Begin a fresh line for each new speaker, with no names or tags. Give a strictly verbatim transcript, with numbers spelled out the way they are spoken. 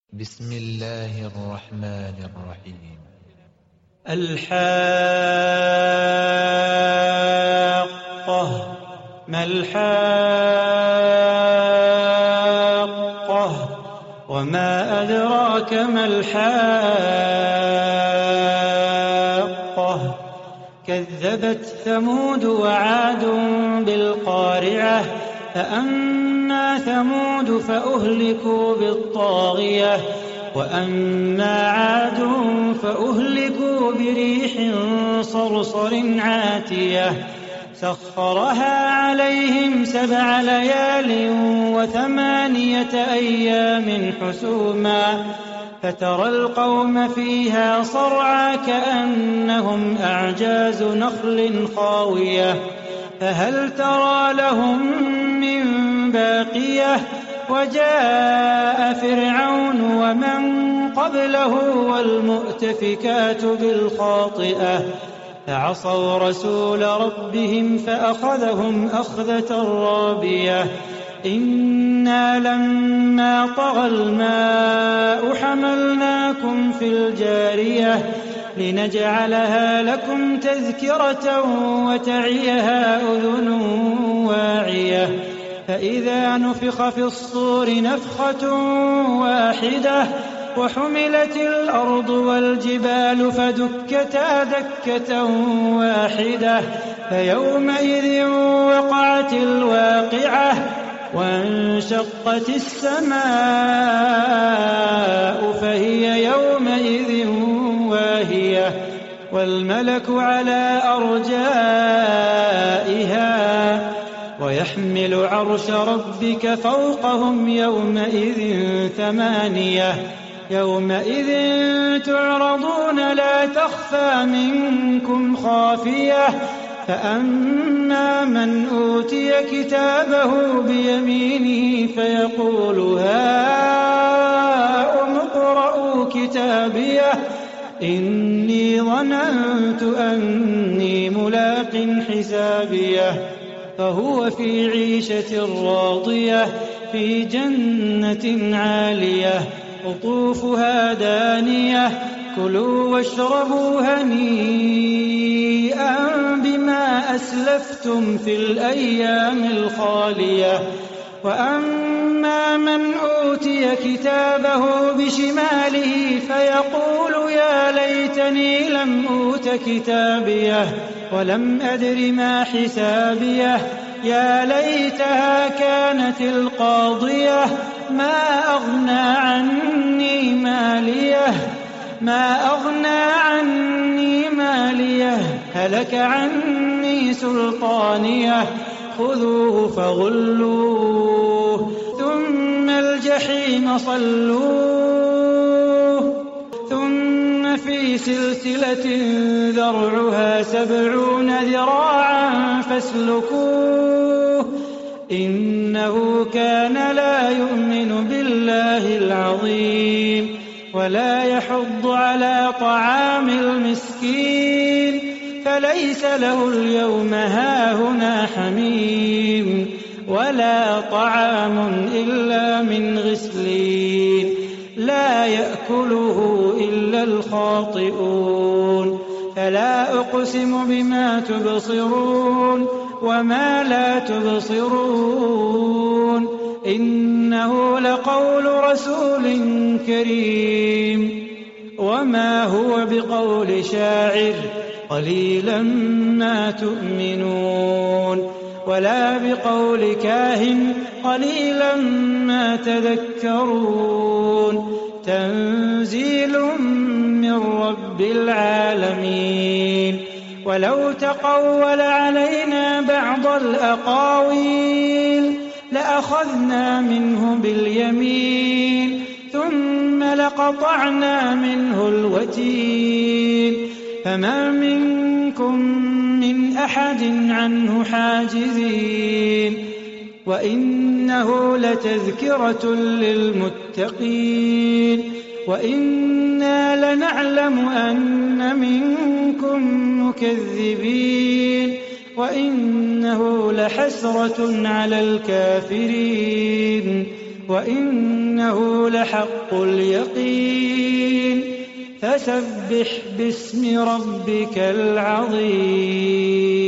بسم الله الرحمن الرحيم.
الحاقة. ما الحاقة وما أدراك ما الحاقة. كذبت ثمود وعاد بالقارعة فأما ثمود فأهلكوا بالطاغية وأما عاد فأهلكوا بريح صرصر عاتية سخرها عليهم سبع ليال وثمانية أيام حسوما فترى القوم فيها صرعى كأنهم أعجاز نخل خاوية فهل ترى لهم من باقية. وجاء فرعون ومن قبله والمؤتفكات بالخاطئة فعصوا رسول ربهم فأخذهم أخذة رابية. إنا لما طغى الماء حملناكم في الجارية لنجعلها لكم تذكرة وتعيها أذن واعية. فإذا نفخ في الصور نفخة واحدة وحملت الأرض والجبال فدكتا دكة واحدة فيومئذ وقعت الواقعة وانشقت السماء فهي يومئذ واهية والملك على أرجائها ويحمل عرش ربك فوقهم يومئذ ثمانية. يومئذ تعرضون لا تخفى منكم خافية. فأما من أوتي كتابه بيمينه فيقول هاؤم اقرءوا كتابيه إني ظننت أني ملاق حسابيه فهو في عيشة راضية في جنة عالية قطوفها دانية كلوا واشربوا هنيئا بما أسلفتم في الأيام الخالية. وأما من أوتي كتابه بشماله فيقول يا ليتني لم أوت كتابيه ولم أدر ما حسابيه يا ليتها كانت القاضية ما أغنى عني ماليه ما أغنى عني ماليه هلك عني سلطانيه خذوه فغلوه ثم الجحيم صلوه ثم في سلسلة ذرعها سبعون ذراعا فاسلكوه إنه كان لا يؤمن بالله العظيم ولا يحض على طعام المسكين فليس له اليوم هاهنا حميم ولا طعام إلا من غسلين لا يأكله إلا الخاطئون. فلا أقسم بما تبصرون وما لا تبصرون إنه لقول رسول كريم وما هو بقول شاعر قليلا ما تؤمنون ولا بقول كاهن قليلا ما تذكرون تنزيل من رب العالمين. ولو تقول علينا بعض الأقاويل لأخذنا منه باليمين ثم لقطعنا منه الوتين فما منكم من أحد عنه حاجزين. وإنه لتذكرة للمتقين وإنا لنعلم أن منكم مكذبين وإنه لحسرة على الكافرين وإنه لحق اليقين فسبح باسم ربك العظيم